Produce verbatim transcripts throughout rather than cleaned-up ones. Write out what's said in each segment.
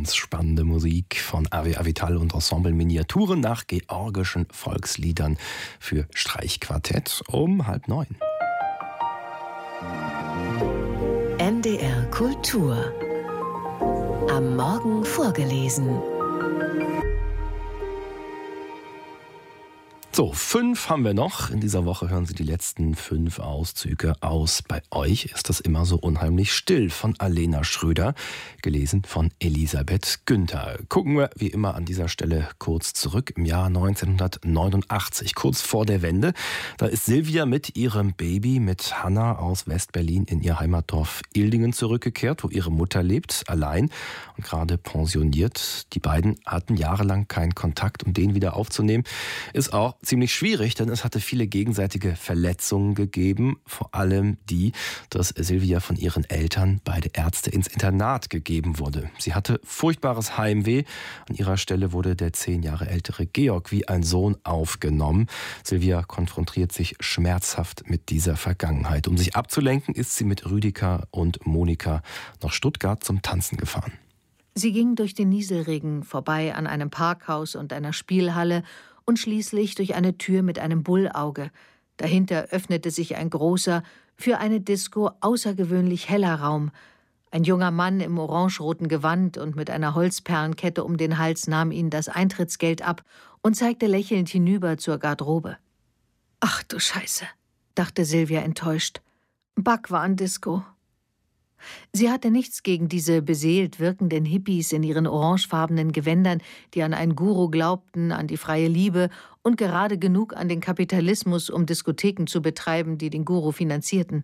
ganz spannende Musik von Aria Avital und Ensemble Miniaturen nach georgischen Volksliedern für Streichquartett um halb neun. N D R Kultur. Am Morgen vorgelesen. So, fünf haben wir noch. In dieser Woche hören Sie die letzten fünf Auszüge aus Bei euch ist es immer so unheimlich still von Alena Schröder, gelesen von Elisabeth Günther. Gucken wir wie immer an dieser Stelle kurz zurück im Jahr neunzehnhundertneunundachtzig, kurz vor der Wende. Da ist Silvia mit ihrem Baby, mit Hanna aus West-Berlin in ihr Heimatdorf Ildingen zurückgekehrt, wo ihre Mutter lebt, allein und gerade pensioniert. Die beiden hatten jahrelang keinen Kontakt, um den wieder aufzunehmen, ist auch ziemlich schwierig, denn es hatte viele gegenseitige Verletzungen gegeben, vor allem die, dass Silvia von ihren Eltern, beide Ärzte, ins Internat gegeben wurde. Sie hatte furchtbares Heimweh. An ihrer Stelle wurde der zehn Jahre ältere Georg wie ein Sohn aufgenommen. Silvia konfrontiert sich schmerzhaft mit dieser Vergangenheit. Um sich abzulenken, ist sie mit Rüdiger und Monika nach Stuttgart zum Tanzen gefahren. Sie ging durch den Nieselregen vorbei an einem Parkhaus und einer Spielhalle und schließlich durch eine Tür mit einem Bullauge. Dahinter öffnete sich ein großer, für eine Disco außergewöhnlich heller Raum. Ein junger Mann im orangeroten Gewand und mit einer Holzperlenkette um den Hals nahm ihnen das Eintrittsgeld ab und zeigte lächelnd hinüber zur Garderobe. »Ach du Scheiße«, dachte Silvia enttäuscht. »Backwaren-Disco.« Sie hatte nichts gegen diese beseelt wirkenden Hippies in ihren orangefarbenen Gewändern, die an einen Guru glaubten, an die freie Liebe und gerade genug an den Kapitalismus, um Diskotheken zu betreiben, die den Guru finanzierten.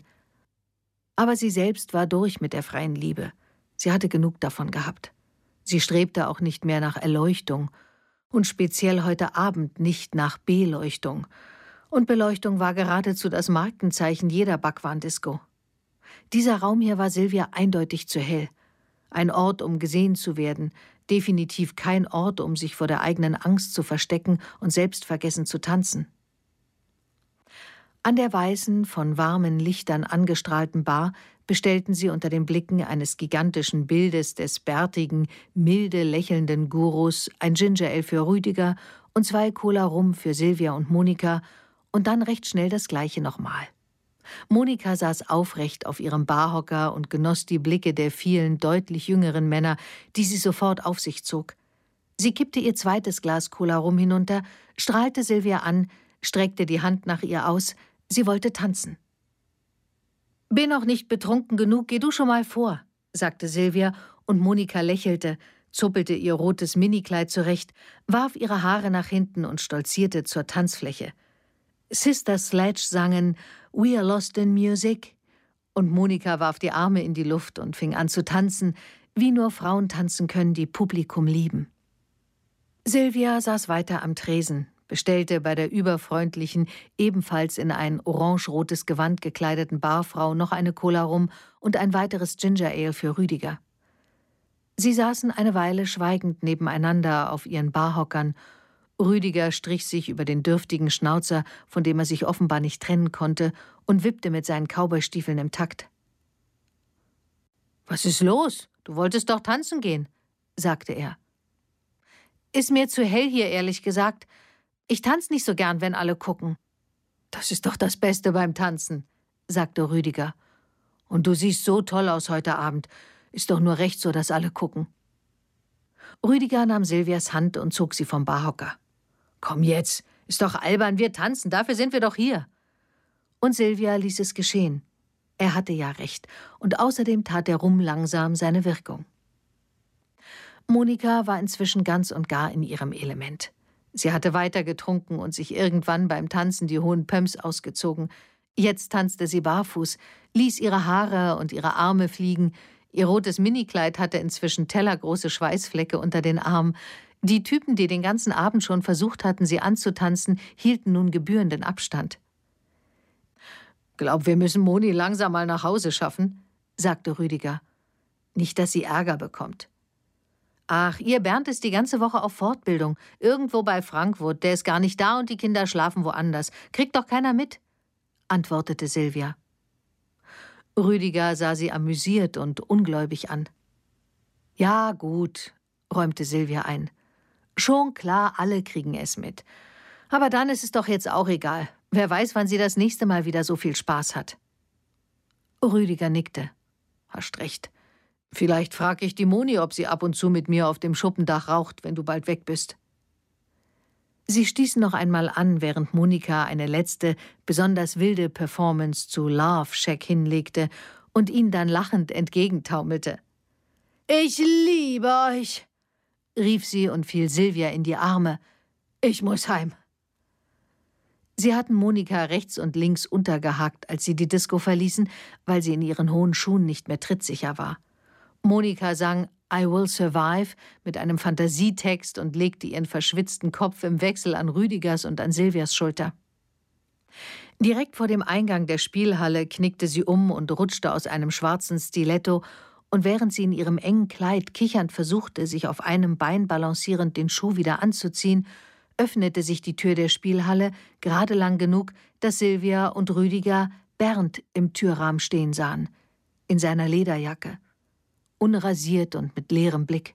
Aber sie selbst war durch mit der freien Liebe. Sie hatte genug davon gehabt. Sie strebte auch nicht mehr nach Erleuchtung und speziell heute Abend nicht nach Beleuchtung. Und Beleuchtung war geradezu das Markenzeichen jeder Backwaren-Disco. Dieser Raum hier war Silvia eindeutig zu hell. Ein Ort, um gesehen zu werden, definitiv kein Ort, um sich vor der eigenen Angst zu verstecken und selbstvergessen zu tanzen. An der weißen, von warmen Lichtern angestrahlten Bar bestellten sie unter den Blicken eines gigantischen Bildes des bärtigen, milde lächelnden Gurus ein Ginger Ale für Rüdiger und zwei Cola Rum für Silvia und Monika und dann recht schnell das Gleiche nochmal. Monika saß aufrecht auf ihrem Barhocker und genoss die Blicke der vielen, deutlich jüngeren Männer, die sie sofort auf sich zog. Sie kippte ihr zweites Glas Cola Rum hinunter, strahlte Silvia an, streckte die Hand nach ihr aus. Sie wollte tanzen. »Bin noch nicht betrunken genug, geh du schon mal vor«, sagte Silvia, und Monika lächelte, zuppelte ihr rotes Minikleid zurecht, warf ihre Haare nach hinten und stolzierte zur Tanzfläche. Sister Sledge sangen »We are lost in music« und Monika warf die Arme in die Luft und fing an zu tanzen, wie nur Frauen tanzen können, die Publikum lieben. Silvia saß weiter am Tresen, bestellte bei der überfreundlichen, ebenfalls in ein orangerotes Gewand gekleideten Barfrau noch eine Cola Rum und ein weiteres Ginger Ale für Rüdiger. Sie saßen eine Weile schweigend nebeneinander auf ihren Barhockern. Rüdiger strich sich über den dürftigen Schnauzer, von dem er sich offenbar nicht trennen konnte, und wippte mit seinen Cowboystiefeln im Takt. »Was ist los? Du wolltest doch tanzen gehen«, sagte er. »Ist mir zu hell hier, ehrlich gesagt. Ich tanze nicht so gern, wenn alle gucken.« »Das ist doch das Beste beim Tanzen«, sagte Rüdiger. »Und du siehst so toll aus heute Abend. Ist doch nur recht so, dass alle gucken.« Rüdiger nahm Silvias Hand und zog sie vom Barhocker. »Komm jetzt, ist doch albern, wir tanzen, dafür sind wir doch hier.« Und Silvia ließ es geschehen. Er hatte ja recht, und außerdem tat der Rum langsam seine Wirkung. Monika war inzwischen ganz und gar in ihrem Element. Sie hatte weiter getrunken und sich irgendwann beim Tanzen die hohen Pumps ausgezogen. Jetzt tanzte sie barfuß, ließ ihre Haare und ihre Arme fliegen. Ihr rotes Minikleid hatte inzwischen tellergroße Schweißflecke unter den Armen. Die Typen, die den ganzen Abend schon versucht hatten, sie anzutanzen, hielten nun gebührenden Abstand. »Glaub, wir müssen Moni langsam mal nach Hause schaffen«, sagte Rüdiger. »Nicht, dass sie Ärger bekommt.« »Ach, ihr Bernd ist die ganze Woche auf Fortbildung, irgendwo bei Frankfurt. Der ist gar nicht da und die Kinder schlafen woanders. Kriegt doch keiner mit«, antwortete Silvia. Rüdiger sah sie amüsiert und ungläubig an. »Ja, gut«, räumte Silvia ein. »Schon klar, alle kriegen es mit. Aber dann ist es doch jetzt auch egal. Wer weiß, wann sie das nächste Mal wieder so viel Spaß hat.« Rüdiger nickte. »Hast recht. Vielleicht frage ich die Moni, ob sie ab und zu mit mir auf dem Schuppendach raucht, wenn du bald weg bist.« Sie stießen noch einmal an, während Monika eine letzte, besonders wilde Performance zu Love Shack hinlegte und ihn dann lachend entgegentaumelte. »Ich liebe euch«, rief sie und fiel Silvia in die Arme. »Ich muss heim.« Sie hatten Monika rechts und links untergehakt, als sie die Disco verließen, weil sie in ihren hohen Schuhen nicht mehr trittsicher war. Monika sang »I Will Survive« mit einem Fantasietext und legte ihren verschwitzten Kopf im Wechsel an Rüdigers und an Silvias Schulter. Direkt vor dem Eingang der Spielhalle knickte sie um und rutschte aus einem schwarzen Stiletto, und während sie in ihrem engen Kleid kichernd versuchte, sich auf einem Bein balancierend den Schuh wieder anzuziehen, öffnete sich die Tür der Spielhalle gerade lang genug, dass Silvia und Rüdiger Bernd im Türrahmen stehen sahen, in seiner Lederjacke, unrasiert und mit leerem Blick.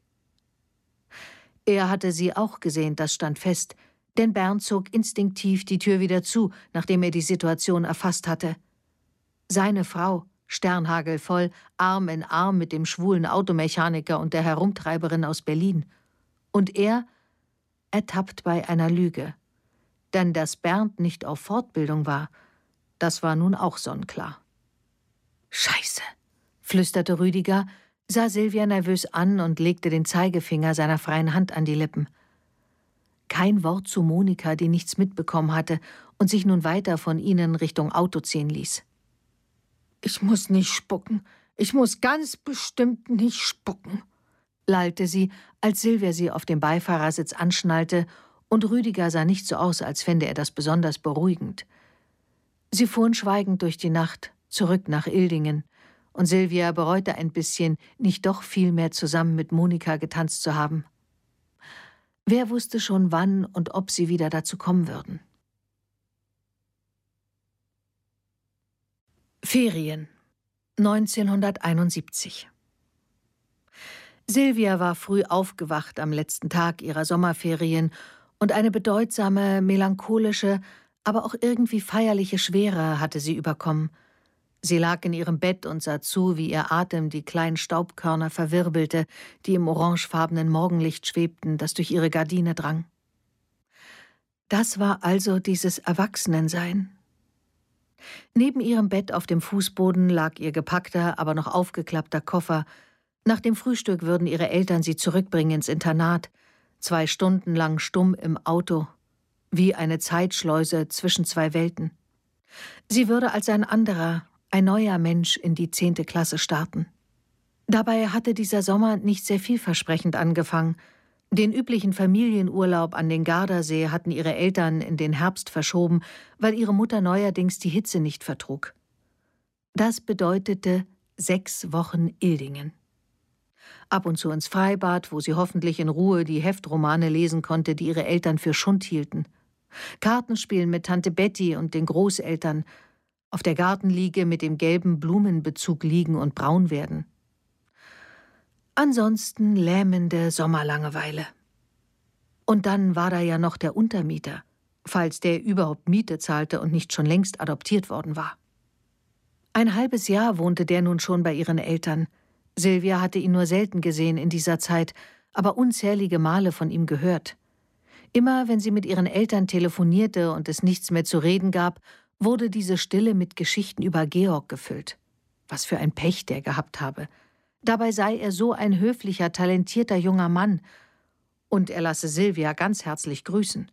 Er hatte sie auch gesehen, das stand fest, denn Bernd zog instinktiv die Tür wieder zu, nachdem er die Situation erfasst hatte. Seine Frau, sternhagelvoll, Arm in Arm mit dem schwulen Automechaniker und der Herumtreiberin aus Berlin. Und er, ertappt bei einer Lüge. Denn dass Bernd nicht auf Fortbildung war, das war nun auch sonnenklar. »Scheiße«, flüsterte Rüdiger, sah Silvia nervös an und legte den Zeigefinger seiner freien Hand an die Lippen. Kein Wort zu Monika, die nichts mitbekommen hatte und sich nun weiter von ihnen Richtung Auto ziehen ließ. »Ich muss nicht spucken. Ich muss ganz bestimmt nicht spucken«, lallte sie, als Silvia sie auf dem Beifahrersitz anschnallte, und Rüdiger sah nicht so aus, als fände er das besonders beruhigend. Sie fuhren schweigend durch die Nacht, zurück nach Ildingen, und Silvia bereute ein bisschen, nicht doch viel mehr zusammen mit Monika getanzt zu haben. Wer wusste schon, wann und ob sie wieder dazu kommen würden. Ferien neunzehnhunderteinundsiebzig. Silvia war früh aufgewacht am letzten Tag ihrer Sommerferien und eine bedeutsame, melancholische, aber auch irgendwie feierliche Schwere hatte sie überkommen. Sie lag in ihrem Bett und sah zu, wie ihr Atem die kleinen Staubkörner verwirbelte, die im orangefarbenen Morgenlicht schwebten, das durch ihre Gardine drang. Das war also dieses Erwachsenensein. Neben ihrem Bett auf dem Fußboden lag ihr gepackter, aber noch aufgeklappter Koffer. Nach dem Frühstück würden ihre Eltern sie zurückbringen ins Internat, zwei Stunden lang stumm im Auto, wie eine Zeitschleuse zwischen zwei Welten. Sie würde als ein anderer, ein neuer Mensch in die zehnte Klasse starten. Dabei hatte dieser Sommer nicht sehr vielversprechend angefangen. Den üblichen Familienurlaub an den Gardasee hatten ihre Eltern in den Herbst verschoben, weil ihre Mutter neuerdings die Hitze nicht vertrug. Das bedeutete sechs Wochen Ildingen. Ab und zu ins Freibad, wo sie hoffentlich in Ruhe die Heftromane lesen konnte, die ihre Eltern für Schund hielten. Kartenspielen mit Tante Betty und den Großeltern, auf der Gartenliege mit dem gelben Blumenbezug liegen und braun werden. Ansonsten lähmende Sommerlangeweile. Und dann war da ja noch der Untermieter, falls der überhaupt Miete zahlte und nicht schon längst adoptiert worden war. Ein halbes Jahr wohnte der nun schon bei ihren Eltern. Silvia hatte ihn nur selten gesehen in dieser Zeit, aber unzählige Male von ihm gehört. Immer wenn sie mit ihren Eltern telefonierte und es nichts mehr zu reden gab, wurde diese Stille mit Geschichten über Georg gefüllt. Was für ein Pech der gehabt habe. Dabei sei er so ein höflicher, talentierter junger Mann. Und er lasse Silvia ganz herzlich grüßen.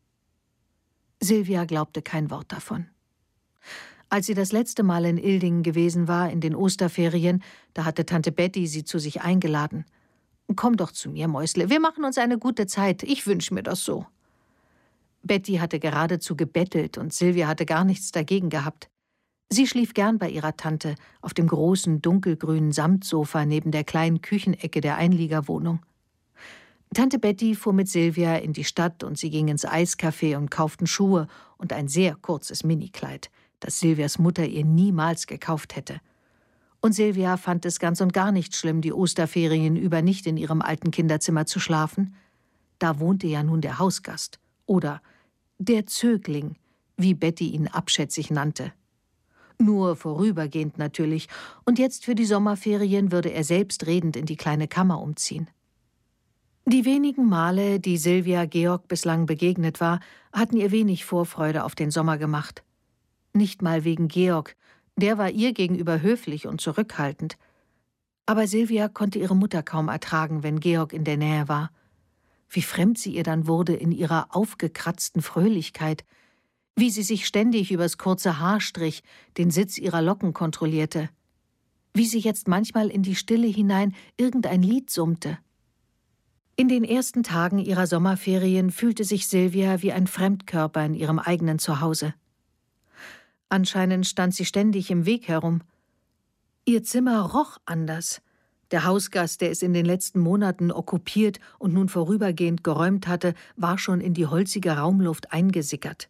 Silvia glaubte kein Wort davon. Als sie das letzte Mal in Ildingen gewesen war, in den Osterferien, da hatte Tante Betty sie zu sich eingeladen. »Komm doch zu mir, Mäusle, wir machen uns eine gute Zeit, ich wünsche mir das so.« Betty hatte geradezu gebettelt und Silvia hatte gar nichts dagegen gehabt. Sie schlief gern bei ihrer Tante auf dem großen, dunkelgrünen Samtsofa neben der kleinen Küchenecke der Einliegerwohnung. Tante Betty fuhr mit Silvia in die Stadt und sie ging ins Eiscafé und kauften Schuhe und ein sehr kurzes Minikleid, das Silvias Mutter ihr niemals gekauft hätte. Und Silvia fand es ganz und gar nicht schlimm, die Osterferien über nicht in ihrem alten Kinderzimmer zu schlafen. Da wohnte ja nun der Hausgast oder der Zögling, wie Betty ihn abschätzig nannte. Nur vorübergehend natürlich, und jetzt für die Sommerferien würde er selbstredend in die kleine Kammer umziehen. Die wenigen Male, die Silvia Georg bislang begegnet war, hatten ihr wenig Vorfreude auf den Sommer gemacht. Nicht mal wegen Georg, der war ihr gegenüber höflich und zurückhaltend. Aber Silvia konnte ihre Mutter kaum ertragen, wenn Georg in der Nähe war. Wie fremd sie ihr dann wurde in ihrer aufgekratzten Fröhlichkeit, wie sie sich ständig übers kurze Haar strich, den Sitz ihrer Locken kontrollierte, wie sie jetzt manchmal in die Stille hinein irgendein Lied summte. In den ersten Tagen ihrer Sommerferien fühlte sich Silvia wie ein Fremdkörper in ihrem eigenen Zuhause. Anscheinend stand sie ständig im Weg herum. Ihr Zimmer roch anders. Der Hausgast, der es in den letzten Monaten okkupiert und nun vorübergehend geräumt hatte, war schon in die holzige Raumluft eingesickert.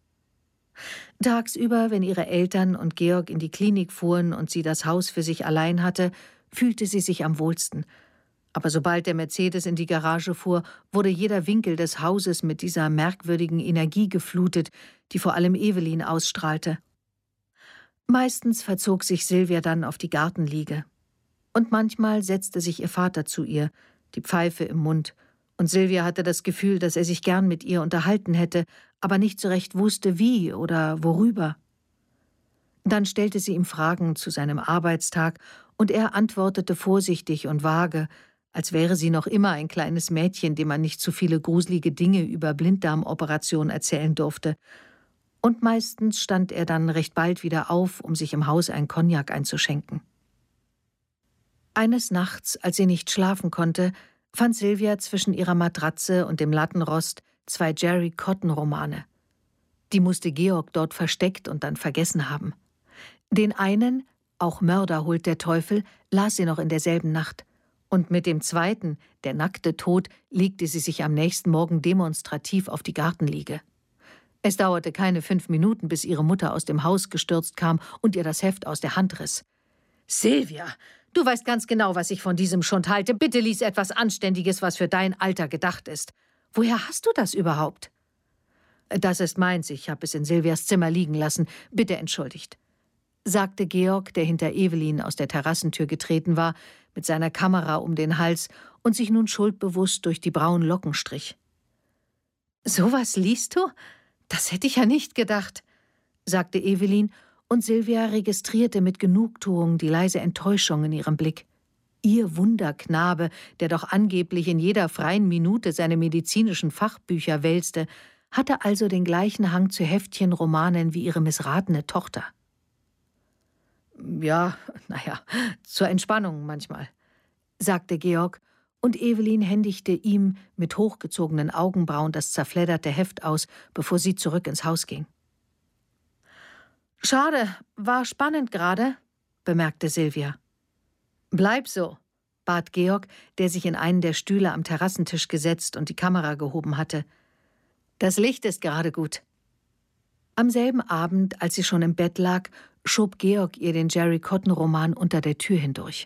Tagsüber, wenn ihre Eltern und Georg in die Klinik fuhren und sie das Haus für sich allein hatte, fühlte sie sich am wohlsten. Aber sobald der Mercedes in die Garage fuhr, wurde jeder Winkel des Hauses mit dieser merkwürdigen Energie geflutet, die vor allem Evelyn ausstrahlte. Meistens verzog sich Silvia dann auf die Gartenliege. Und manchmal setzte sich ihr Vater zu ihr, die Pfeife im Mund, und Silvia hatte das Gefühl, dass er sich gern mit ihr unterhalten hätte, aber nicht so recht wusste, wie oder worüber. Dann stellte sie ihm Fragen zu seinem Arbeitstag, und er antwortete vorsichtig und vage, als wäre sie noch immer ein kleines Mädchen, dem man nicht zu viele gruselige Dinge über Blinddarmoperationen erzählen durfte. Und meistens stand er dann recht bald wieder auf, um sich im Haus ein Cognac einzuschenken. Eines Nachts, als sie nicht schlafen konnte, fand Silvia zwischen ihrer Matratze und dem Lattenrost zwei Jerry Cotton-Romane. Die musste Georg dort versteckt und dann vergessen haben. Den einen, auch Mörder holt der Teufel, las sie noch in derselben Nacht. Und mit dem zweiten, der nackte Tod, legte sie sich am nächsten Morgen demonstrativ auf die Gartenliege. Es dauerte keine fünf Minuten, bis ihre Mutter aus dem Haus gestürzt kam und ihr das Heft aus der Hand riss. »Silvia, du weißt ganz genau, was ich von diesem Schund halte. Bitte lies etwas Anständiges, was für dein Alter gedacht ist. Woher hast du das überhaupt?« »Das ist meins, ich habe es in Silvias Zimmer liegen lassen. Bitte entschuldigt«, sagte Georg, der hinter Evelyn aus der Terrassentür getreten war, mit seiner Kamera um den Hals und sich nun schuldbewusst durch die braunen Locken strich. »So was liest du? Das hätte ich ja nicht gedacht«, sagte Evelyn, und Silvia registrierte mit Genugtuung die leise Enttäuschung in ihrem Blick. Ihr Wunderknabe, der doch angeblich in jeder freien Minute seine medizinischen Fachbücher wälzte, hatte also den gleichen Hang zu Heftchenromanen wie ihre missratene Tochter. »Ja, naja, zur Entspannung manchmal«, sagte Georg, und Evelyn händigte ihm mit hochgezogenen Augenbrauen das zerfledderte Heft aus, bevor sie zurück ins Haus ging. »Schade, war spannend gerade«, bemerkte Silvia. »Bleib so«, bat Georg, der sich in einen der Stühle am Terrassentisch gesetzt und die Kamera gehoben hatte. »Das Licht ist gerade gut.« Am selben Abend, als sie schon im Bett lag, schob Georg ihr den Jerry-Cotton-Roman unter der Tür hindurch.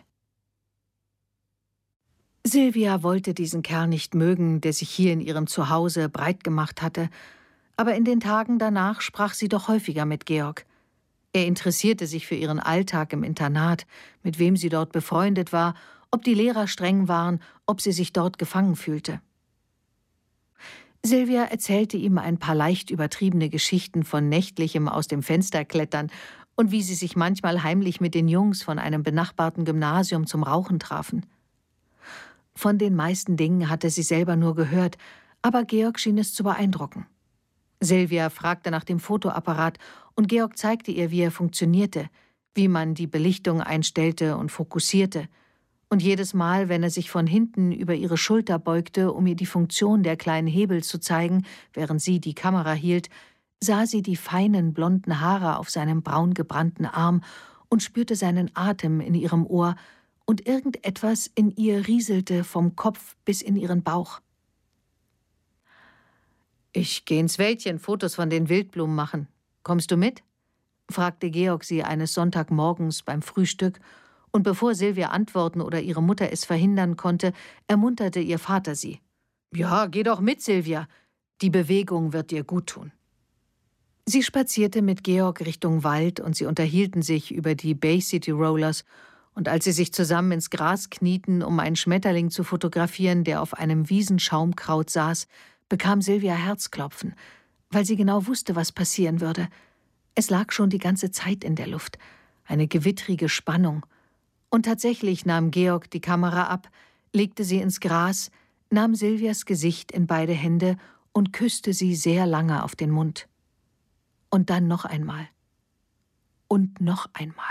Silvia wollte diesen Kerl nicht mögen, der sich hier in ihrem Zuhause breit gemacht hatte, aber in den Tagen danach sprach sie doch häufiger mit Georg. Er interessierte sich für ihren Alltag im Internat, mit wem sie dort befreundet war, ob die Lehrer streng waren, ob sie sich dort gefangen fühlte. Silvia erzählte ihm ein paar leicht übertriebene Geschichten von nächtlichem aus dem Fenster klettern und wie sie sich manchmal heimlich mit den Jungs von einem benachbarten Gymnasium zum Rauchen trafen. Von den meisten Dingen hatte sie selber nur gehört, aber Georg schien es zu beeindrucken. Silvia fragte nach dem Fotoapparat und Georg zeigte ihr, wie er funktionierte, wie man die Belichtung einstellte und fokussierte. Und jedes Mal, wenn er sich von hinten über ihre Schulter beugte, um ihr die Funktion der kleinen Hebel zu zeigen, während sie die Kamera hielt, sah sie die feinen blonden Haare auf seinem braun gebrannten Arm und spürte seinen Atem in ihrem Ohr, und irgendetwas in ihr rieselte vom Kopf bis in ihren Bauch. »Ich gehe ins Wäldchen Fotos von den Wildblumen machen. Kommst du mit?« fragte Georg sie eines Sonntagmorgens beim Frühstück, Und bevor Silvia antworten oder ihre Mutter es verhindern konnte, ermunterte ihr Vater sie. »Ja, geh doch mit, Silvia. Die Bewegung wird dir guttun.« Sie spazierte mit Georg Richtung Wald und sie unterhielten sich über die Bay City Rollers. Und als sie sich zusammen ins Gras knieten, um einen Schmetterling zu fotografieren, der auf einem Wiesenschaumkraut saß, bekam Silvia Herzklopfen, weil sie genau wusste, was passieren würde. Es lag schon die ganze Zeit in der Luft, eine gewittrige Spannung. Und tatsächlich nahm Georg die Kamera ab, legte sie ins Gras, nahm Silvias Gesicht in beide Hände und küsste sie sehr lange auf den Mund. Und dann noch einmal. Und noch einmal.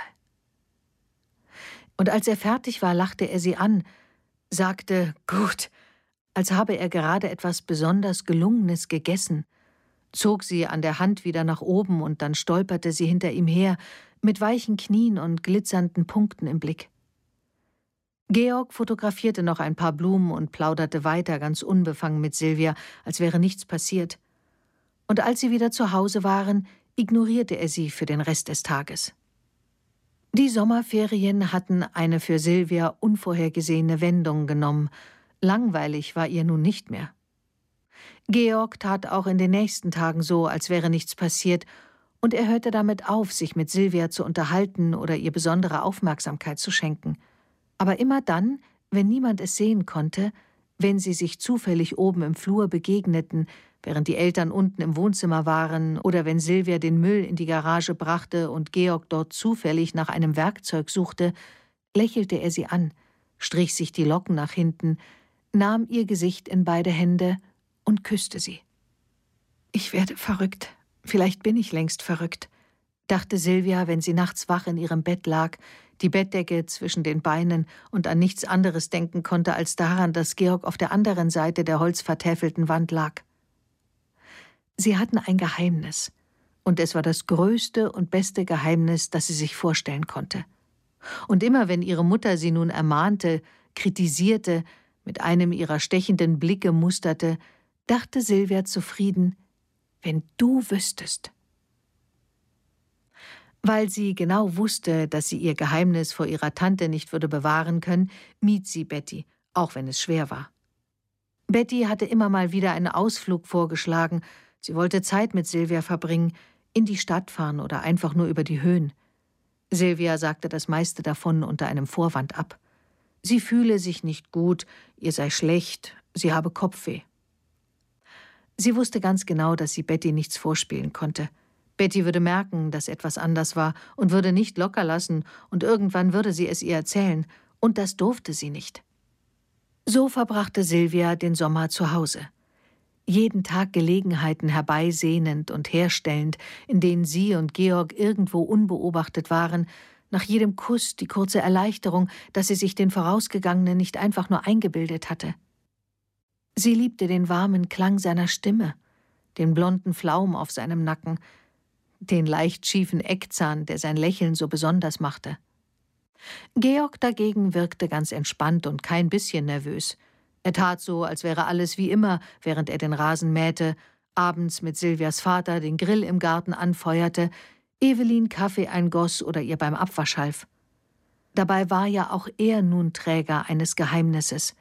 Und als er fertig war, lachte er sie an, sagte, gut, als habe er gerade etwas besonders Gelungenes gegessen, zog sie an der Hand wieder nach oben und dann stolperte sie hinter ihm her, mit weichen Knien und glitzernden Punkten im Blick. Georg fotografierte noch ein paar Blumen und plauderte weiter, ganz unbefangen mit Silvia, als wäre nichts passiert. Und als sie wieder zu Hause waren, ignorierte er sie für den Rest des Tages. Die Sommerferien hatten eine für Silvia unvorhergesehene Wendung genommen. Langweilig war ihr nun nicht mehr. Georg tat auch in den nächsten Tagen so, als wäre nichts passiert, und er hörte damit auf, sich mit Silvia zu unterhalten oder ihr besondere Aufmerksamkeit zu schenken. Aber immer dann, wenn niemand es sehen konnte, wenn sie sich zufällig oben im Flur begegneten, während die Eltern unten im Wohnzimmer waren oder wenn Silvia den Müll in die Garage brachte und Georg dort zufällig nach einem Werkzeug suchte, lächelte er sie an, strich sich die Locken nach hinten, nahm ihr Gesicht in beide Hände und küsste sie. »Ich werde verrückt. Vielleicht bin ich längst verrückt«, dachte Silvia, wenn sie nachts wach in ihrem Bett lag, die Bettdecke zwischen den Beinen und an nichts anderes denken konnte als daran, dass Georg auf der anderen Seite der holzvertäfelten Wand lag. Sie hatten ein Geheimnis, und es war das größte und beste Geheimnis, das sie sich vorstellen konnte. Und immer wenn ihre Mutter sie nun ermahnte, kritisierte, mit einem ihrer stechenden Blicke musterte, dachte Silvia zufrieden, wenn du wüsstest. Weil sie genau wusste, dass sie ihr Geheimnis vor ihrer Tante nicht würde bewahren können, mied sie Betty, auch wenn es schwer war. Betty hatte immer mal wieder einen Ausflug vorgeschlagen. Sie wollte Zeit mit Silvia verbringen, in die Stadt fahren oder einfach nur über die Höhen. Silvia sagte das meiste davon unter einem Vorwand ab. Sie fühle sich nicht gut, ihr sei schlecht, sie habe Kopfweh. Sie wusste ganz genau, dass sie Betty nichts vorspielen konnte. Betty würde merken, dass etwas anders war und würde nicht locker lassen, und irgendwann würde sie es ihr erzählen, und das durfte sie nicht. So verbrachte Silvia den Sommer zu Hause. Jeden Tag Gelegenheiten herbeisehnend und herstellend, in denen sie und Georg irgendwo unbeobachtet waren, nach jedem Kuss die kurze Erleichterung, dass sie sich den Vorausgegangenen nicht einfach nur eingebildet hatte. Sie liebte den warmen Klang seiner Stimme, den blonden Flaum auf seinem Nacken, den leicht schiefen Eckzahn, der sein Lächeln so besonders machte. Georg dagegen wirkte ganz entspannt und kein bisschen nervös. Er tat so, als wäre alles wie immer, während er den Rasen mähte, abends mit Silvias Vater den Grill im Garten anfeuerte, Evelyn Kaffee eingoss oder ihr beim Abwasch half. Dabei war ja auch er nun Träger eines Geheimnisses.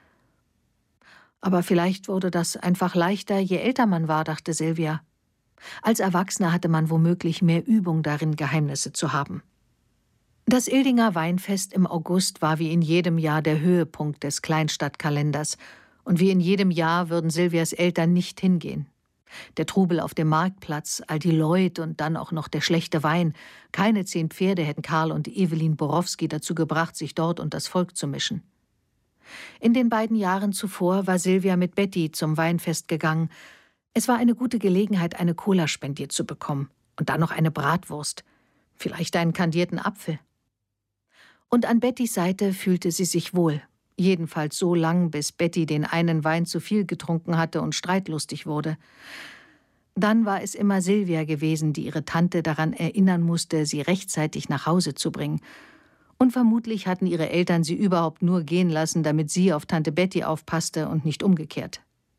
Aber vielleicht wurde das einfach leichter, je älter man war, dachte Silvia. Als Erwachsener hatte man womöglich mehr Übung darin, Geheimnisse zu haben. Das Ildinger Weinfest im August war wie in jedem Jahr der Höhepunkt des Kleinstadtkalenders, und wie in jedem Jahr würden Silvias Eltern nicht hingehen. Der Trubel auf dem Marktplatz, all die Leute und dann auch noch der schlechte Wein. Keine zehn Pferde hätten Karl und Evelyn Borowski dazu gebracht, sich dort unter das Volk zu mischen. In den beiden Jahren zuvor war Silvia mit Betty zum Weinfest gegangen. Es war eine gute Gelegenheit, eine Cola spendiert zu bekommen. Und dann noch eine Bratwurst. Vielleicht einen kandierten Apfel. Und an Bettys Seite fühlte sie sich wohl. Jedenfalls so lang, bis Betty den einen Wein zu viel getrunken hatte und streitlustig wurde. Dann war es immer Silvia gewesen, die ihre Tante daran erinnern musste, sie rechtzeitig nach Hause zu bringen. Und vermutlich hatten ihre Eltern sie überhaupt nur gehen lassen, damit sie auf Tante Betty aufpasste und nicht umgekehrt.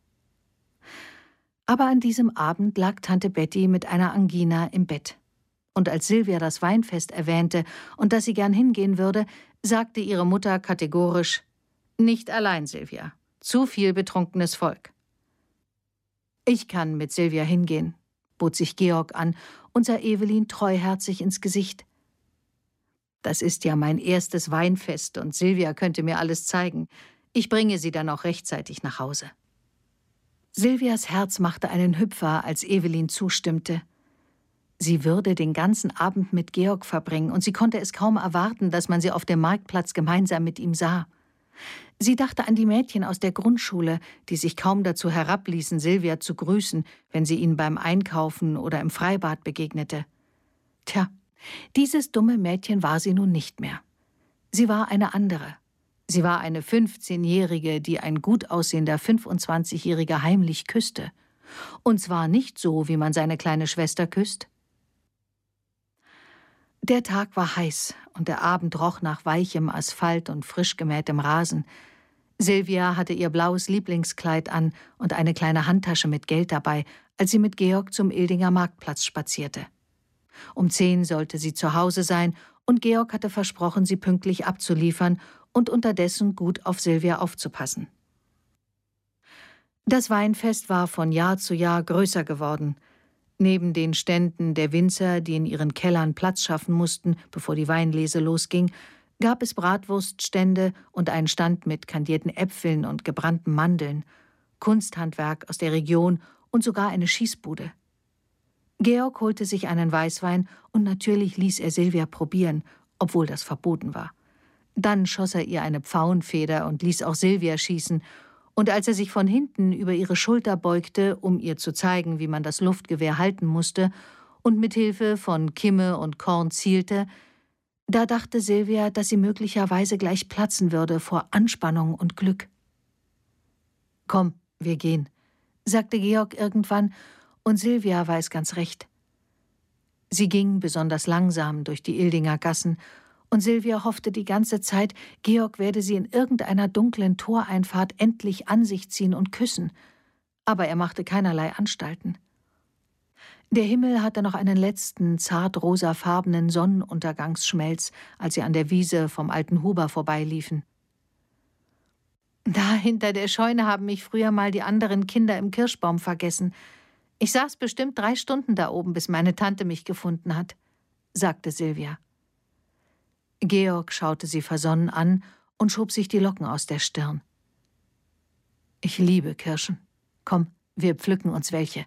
Aber an diesem Abend lag Tante Betty mit einer Angina im Bett. Und als Silvia das Weinfest erwähnte und dass sie gern hingehen würde, sagte ihre Mutter kategorisch: »Nicht allein, Silvia. Zu viel betrunkenes Volk.« »Ich kann mit Silvia hingehen«, bot sich Georg an und sah Evelyn treuherzig ins Gesicht. »Das ist ja mein erstes Weinfest und Silvia könnte mir alles zeigen. Ich bringe sie dann auch rechtzeitig nach Hause.« Silvias Herz machte einen Hüpfer, als Evelyn zustimmte. Sie würde den ganzen Abend mit Georg verbringen, und sie konnte es kaum erwarten, dass man sie auf dem Marktplatz gemeinsam mit ihm sah. Sie dachte an die Mädchen aus der Grundschule, die sich kaum dazu herabließen, Silvia zu grüßen, wenn sie ihnen beim Einkaufen oder im Freibad begegnete. Tja, dieses dumme Mädchen war sie nun nicht mehr. Sie war eine andere. Sie war eine fünfzehnjährige, die ein gut aussehender fünfundzwanzigjähriger heimlich küsste. Und zwar nicht so, wie man seine kleine Schwester küsst. Der Tag war heiß und der Abend roch nach weichem Asphalt und frisch gemähtem Rasen. Silvia hatte ihr blaues Lieblingskleid an und eine kleine Handtasche mit Geld dabei, als sie mit Georg zum Ildinger Marktplatz spazierte. Um zehn sollte sie zu Hause sein, und Georg hatte versprochen, sie pünktlich abzuliefern und unterdessen gut auf Silvia aufzupassen. Das Weinfest war von Jahr zu Jahr größer geworden. Neben den Ständen der Winzer, die in ihren Kellern Platz schaffen mussten, bevor die Weinlese losging, gab es Bratwurststände und einen Stand mit kandierten Äpfeln und gebrannten Mandeln, Kunsthandwerk aus der Region und sogar eine Schießbude. Georg holte sich einen Weißwein und natürlich ließ er Silvia probieren, obwohl das verboten war. Dann schoss er ihr eine Pfauenfeder und ließ auch Silvia schießen, und als er sich von hinten über ihre Schulter beugte, um ihr zu zeigen, wie man das Luftgewehr halten musste, und mit Hilfe von Kimme und Korn zielte, da dachte Silvia, dass sie möglicherweise gleich platzen würde vor Anspannung und Glück. »Komm, wir gehen«, sagte Georg irgendwann, und Silvia war es ganz recht. Sie ging besonders langsam durch die Ildinger Gassen, und Silvia hoffte die ganze Zeit, Georg werde sie in irgendeiner dunklen Toreinfahrt endlich an sich ziehen und küssen. Aber er machte keinerlei Anstalten. Der Himmel hatte noch einen letzten, zart rosafarbenen Sonnenuntergangsschmelz, als sie an der Wiese vom alten Huber vorbeiliefen. »Da hinter der Scheune haben mich früher mal die anderen Kinder im Kirschbaum vergessen. Ich saß bestimmt drei Stunden da oben, bis meine Tante mich gefunden hat«, sagte Silvia. Georg schaute sie versonnen an und schob sich die Locken aus der Stirn. »Ich liebe Kirschen. Komm, wir pflücken uns welche.«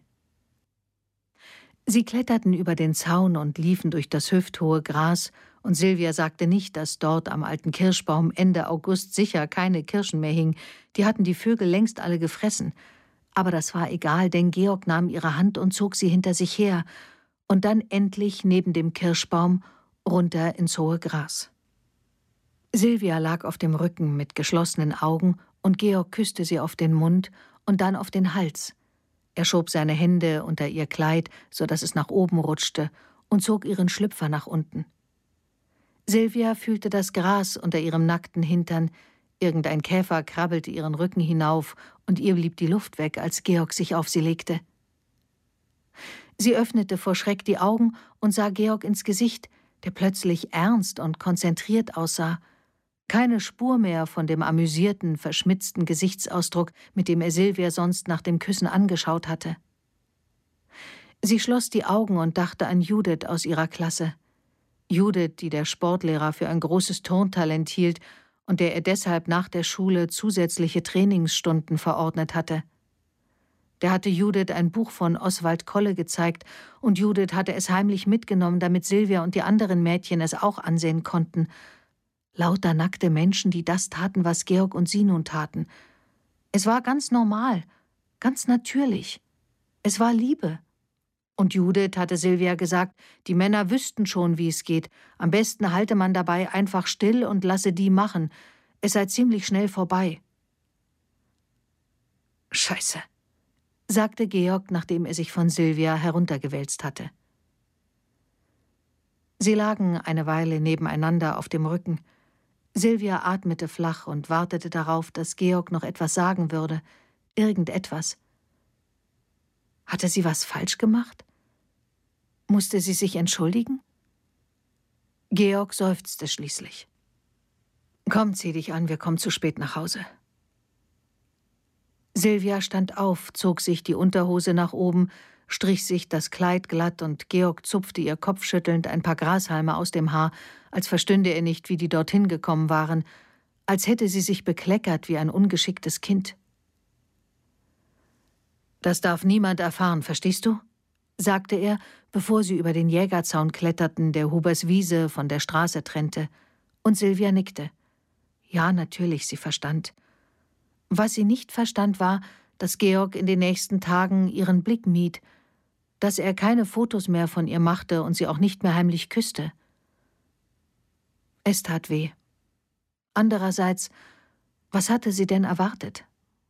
Sie kletterten über den Zaun und liefen durch das hüfthohe Gras, und Silvia sagte nicht, dass dort am alten Kirschbaum Ende August sicher keine Kirschen mehr hingen, die hatten die Vögel längst alle gefressen. Aber das war egal, denn Georg nahm ihre Hand und zog sie hinter sich her, und dann endlich neben dem Kirschbaum runter ins hohe Gras. Silvia lag auf dem Rücken mit geschlossenen Augen, und Georg küsste sie auf den Mund und dann auf den Hals. Er schob seine Hände unter ihr Kleid, so dass es nach oben rutschte, und zog ihren Schlüpfer nach unten. Silvia fühlte das Gras unter ihrem nackten Hintern, irgendein Käfer krabbelte ihren Rücken hinauf, und ihr blieb die Luft weg, als Georg sich auf sie legte. Sie öffnete vor Schreck die Augen und sah Georg ins Gesicht, der plötzlich ernst und konzentriert aussah. Keine Spur mehr von dem amüsierten, verschmitzten Gesichtsausdruck, mit dem er Silvia sonst nach dem Küssen angeschaut hatte. Sie schloss die Augen und dachte an Judith aus ihrer Klasse. Judith, die der Sportlehrer für ein großes Turntalent hielt und der er deshalb nach der Schule zusätzliche Trainingsstunden verordnet hatte. Der hatte Judith ein Buch von Oswald Kolle gezeigt, und Judith hatte es heimlich mitgenommen, damit Silvia und die anderen Mädchen es auch ansehen konnten. Lauter nackte Menschen, die das taten, was Georg und sie nun taten. Es war ganz normal, ganz natürlich. Es war Liebe. Und Judith hatte Silvia gesagt, die Männer wüssten schon, wie es geht. Am besten halte man dabei einfach still und lasse die machen. Es sei ziemlich schnell vorbei. »Scheiße«, sagte Georg, nachdem er sich von Silvia heruntergewälzt hatte. Sie lagen eine Weile nebeneinander auf dem Rücken. Silvia atmete flach und wartete darauf, dass Georg noch etwas sagen würde. Irgendetwas. Hatte sie was falsch gemacht? Musste sie sich entschuldigen? Georg seufzte schließlich. Komm, zieh dich an, wir kommen zu spät nach Hause. Silvia stand auf, zog sich die Unterhose nach oben, strich sich das Kleid glatt und Georg zupfte ihr kopfschüttelnd ein paar Grashalme aus dem Haar, als verstünde er nicht, wie die dorthin gekommen waren, als hätte sie sich bekleckert wie ein ungeschicktes Kind. »Das darf niemand erfahren, verstehst du?« sagte er, bevor sie über den Jägerzaun kletterten, der Hubers Wiese von der Straße trennte. Und Silvia nickte. Ja, natürlich, sie verstand. Was sie nicht verstand, war, dass Georg in den nächsten Tagen ihren Blick mied, dass er keine Fotos mehr von ihr machte und sie auch nicht mehr heimlich küsste. Es tat weh. Andererseits, was hatte sie denn erwartet?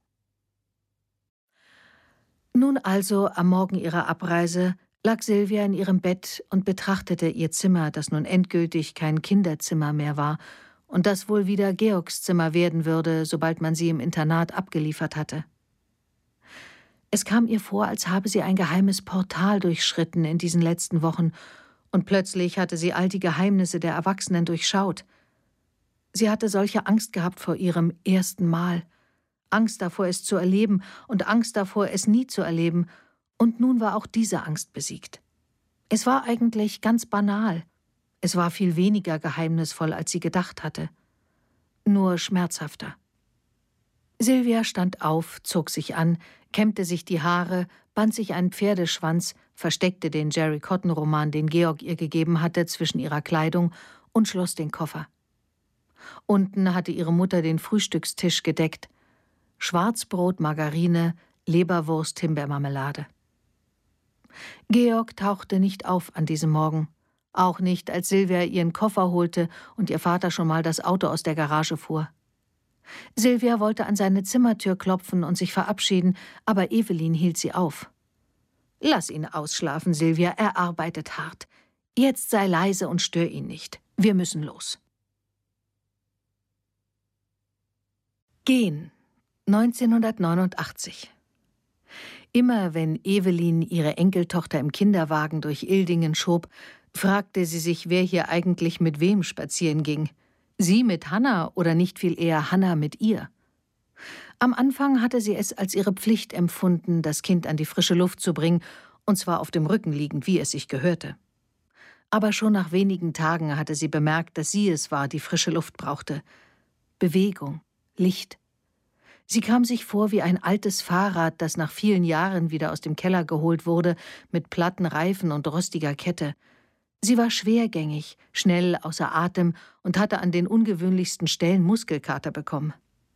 Nun also, am Morgen ihrer Abreise, lag Silvia in ihrem Bett und betrachtete ihr Zimmer, das nun endgültig kein Kinderzimmer mehr war und das wohl wieder Georgs Zimmer werden würde, sobald man sie im Internat abgeliefert hatte. Es kam ihr vor, als habe sie ein geheimes Portal durchschritten in diesen letzten Wochen, und plötzlich hatte sie all die Geheimnisse der Erwachsenen durchschaut. Sie hatte solche Angst gehabt vor ihrem ersten Mal, Angst davor, es zu erleben, und Angst davor, es nie zu erleben, und nun war auch diese Angst besiegt. Es war eigentlich ganz banal. Es war viel weniger geheimnisvoll, als sie gedacht hatte. Nur schmerzhafter. Silvia stand auf, zog sich an, kämmte sich die Haare, band sich einen Pferdeschwanz, versteckte den Jerry-Cotton-Roman, den Georg ihr gegeben hatte, zwischen ihrer Kleidung und schloss den Koffer. Unten hatte ihre Mutter den Frühstückstisch gedeckt. Schwarzbrot, Margarine, Leberwurst, Himbeermarmelade. Georg tauchte nicht auf an diesem Morgen. Auch nicht, als Silvia ihren Koffer holte und ihr Vater schon mal das Auto aus der Garage fuhr. Silvia wollte an seine Zimmertür klopfen und sich verabschieden, aber Evelyn hielt sie auf. »Lass ihn ausschlafen, Silvia, er arbeitet hart. Jetzt sei leise und stör ihn nicht. Wir müssen los.« Gehen. neunzehnhundertneunundachtzig. Immer wenn Evelyn ihre Enkeltochter im Kinderwagen durch Ildingen schob, fragte sie sich, wer hier eigentlich mit wem spazieren ging. Sie mit Hanna oder nicht viel eher Hanna mit ihr? Am Anfang hatte sie es als ihre Pflicht empfunden, das Kind an die frische Luft zu bringen, und zwar auf dem Rücken liegend, wie es sich gehörte. Aber schon nach wenigen Tagen hatte sie bemerkt, dass sie es war, die frische Luft brauchte. Bewegung, Licht. Sie kam sich vor wie ein altes Fahrrad, das nach vielen Jahren wieder aus dem Keller geholt wurde, mit platten Reifen und rostiger Kette. Sie war schwergängig, schnell außer Atem und hatte an den ungewöhnlichsten Stellen Muskelkater bekommen.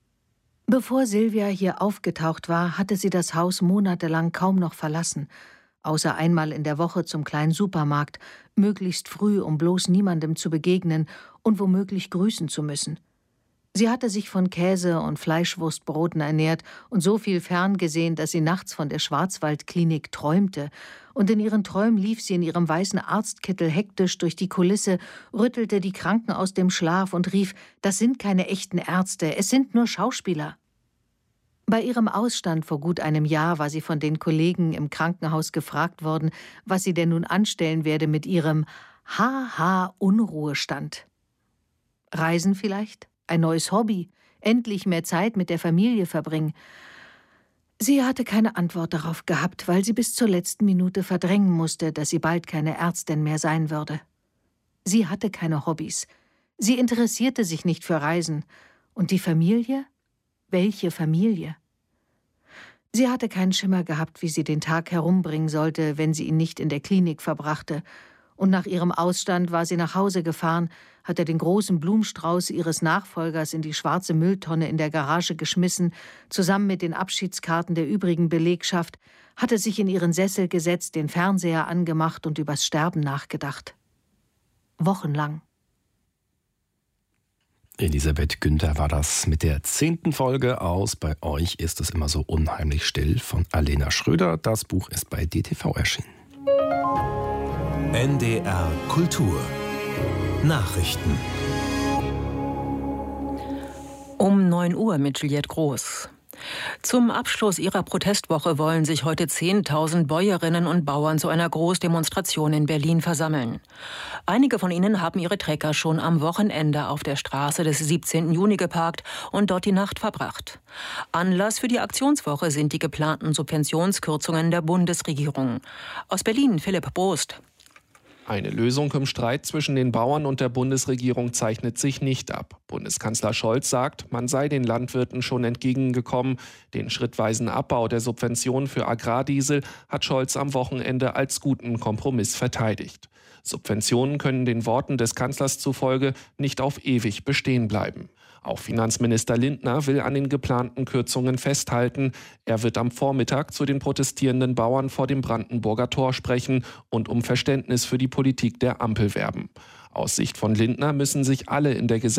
Bevor Silvia hier aufgetaucht war, hatte sie das Haus monatelang kaum noch verlassen, außer einmal in der Woche zum kleinen Supermarkt, möglichst früh, um bloß niemandem zu begegnen und womöglich grüßen zu müssen. Sie hatte sich von Käse und Fleischwurstbroten ernährt und so viel ferngesehen, dass sie nachts von der Schwarzwaldklinik träumte, und in ihren Träumen lief sie in ihrem weißen Arztkittel hektisch durch die Kulisse, rüttelte die Kranken aus dem Schlaf und rief, das sind keine echten Ärzte, es sind nur Schauspieler. Bei ihrem Ausstand vor gut einem Jahr war sie von den Kollegen im Krankenhaus gefragt worden, was sie denn nun anstellen werde mit ihrem Ha-Ha-Unruhestand. Reisen vielleicht? Ein neues Hobby? Endlich mehr Zeit mit der Familie verbringen? Sie hatte keine Antwort darauf gehabt, weil sie bis zur letzten Minute verdrängen musste, dass sie bald keine Ärztin mehr sein würde. Sie hatte keine Hobbys. Sie interessierte sich nicht für Reisen. Und die Familie? Welche Familie? Sie hatte keinen Schimmer gehabt, wie sie den Tag herumbringen sollte, wenn sie ihn nicht in der Klinik verbrachte. Und nach ihrem Ausstand war sie nach Hause gefahren, hatte den großen Blumenstrauß ihres Nachfolgers in die schwarze Mülltonne in der Garage geschmissen, zusammen mit den Abschiedskarten der übrigen Belegschaft, hatte sich in ihren Sessel gesetzt, den Fernseher angemacht und übers Sterben nachgedacht. Wochenlang. Elisabeth Günther war das mit der zehnten Folge aus Bei euch ist es immer so unheimlich still von Alena Schröder. Das Buch ist bei D T V erschienen. N D R Kultur Nachrichten Um neun Uhr mit Juliette Groß. Zum Abschluss ihrer Protestwoche wollen sich heute zehntausend Bäuerinnen und Bauern zu einer Großdemonstration in Berlin versammeln. Einige von ihnen haben ihre Trecker schon am Wochenende auf der Straße des siebzehnten Juni geparkt und dort die Nacht verbracht. Anlass für die Aktionswoche sind die geplanten Subventionskürzungen der Bundesregierung. Aus Berlin Philipp Brost. Eine Lösung im Streit zwischen den Bauern und der Bundesregierung zeichnet sich nicht ab. Bundeskanzler Scholz sagt, man sei den Landwirten schon entgegengekommen. Den schrittweisen Abbau der Subventionen für Agrardiesel hat Scholz am Wochenende als guten Kompromiss verteidigt. Subventionen können den Worten des Kanzlers zufolge nicht auf ewig bestehen bleiben. Auch Finanzminister Lindner will an den geplanten Kürzungen festhalten. Er wird am Vormittag zu den protestierenden Bauern vor dem Brandenburger Tor sprechen und um Verständnis für die Politik der Ampel werben. Aus Sicht von Lindner müssen sich alle in der Gesellschaft